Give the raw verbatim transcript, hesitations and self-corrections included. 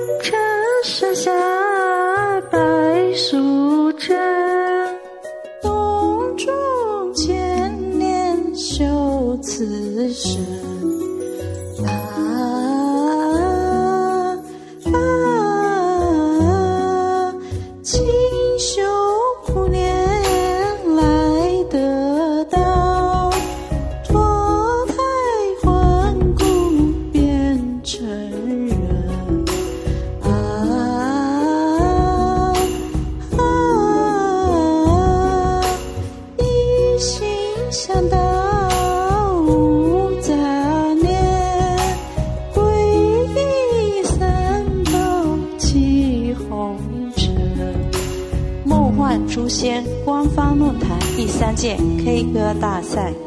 这山下白素贞，洞中千年修此身。啊啊，清修苦练来得道，脱胎换骨变成人。啊啊，一心向道无杂念，皈依三宝起红尘。梦幻诛仙官方论坛第三届 K 歌大赛。